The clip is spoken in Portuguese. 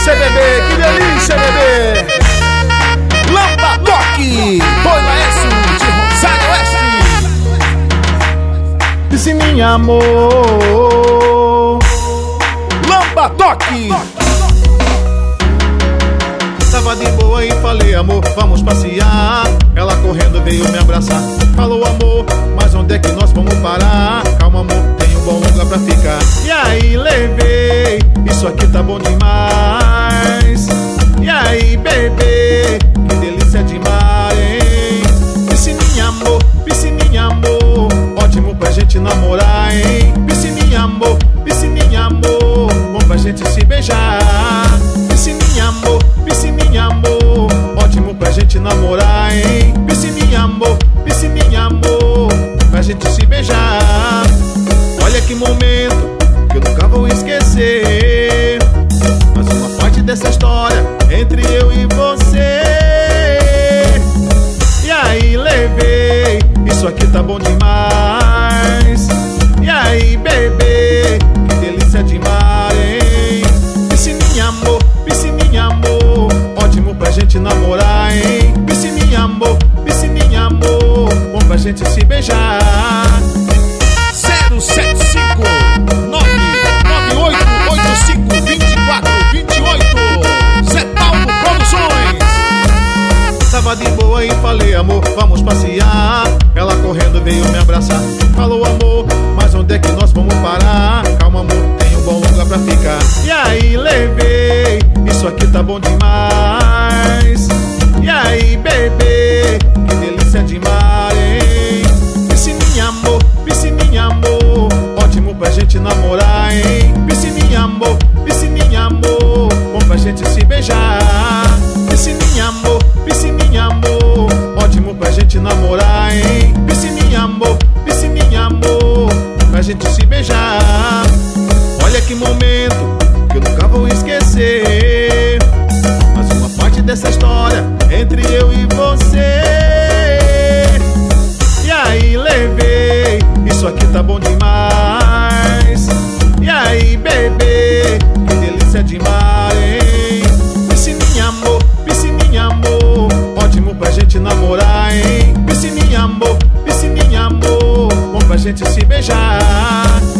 delícia, bebê, que delícia, bebê. Lamba Toque, Doi Laércio de Rosário Oeste. Piscininha, amor. Lamba Toque. Tava de boa e falei, amor, vamos passear. Ela correndo veio me abraçar. Falou, amor, mas onde é que nós vamos parar? Calma, amor, tem um bom lugar pra ficar. E aí, levei, isso aqui tá bom demais. E aí, bebê, que delícia de mar, hein? Piscininha, amor, ótimo pra gente namorar, hein? Piscininha, amor, bom pra gente se beijar. Piscininha, amor, ótimo pra gente namorar, hein? Piscininha, amor, pra gente se beijar. Olha que momento que eu nunca vou esquecer. Mas uma parte dessa história entre eu e você. E aí, levei, isso aqui tá bom demais. E aí, bebê, que delícia de mar, hein? Piscininha, amor, ótimo pra gente namorar, hein? Piscininha, amor, bom pra gente se beijar. 075 998852428 Zé Paulo Produções. Tava de boa e falei, amor, vamos passear. Ela correndo veio me abraçar. Falou, amor, mas onde é que nós vamos parar? Calma, amor, tem um bom lugar pra ficar. E aí, levei, isso aqui tá bom demais. E aí, bebê, que delícia de mar, hein? Piscininha, amor, ótimo pra gente namorar, hein? Piscininha, amor, bom pra gente se beijar. Piscininha, amor, ótimo pra gente namorar, hein? Piscininha, amor, pra gente se beijar. Olha que momento que eu nunca vou esquecer. Mas uma parte dessa história entre eu e você. E aí, levei, isso aqui tá bom demais. E aí, bebê, que delícia de mar, hein? Piscininha, amor, ótimo pra gente namorar, hein? Piscininha, amor, bom pra gente se beijar.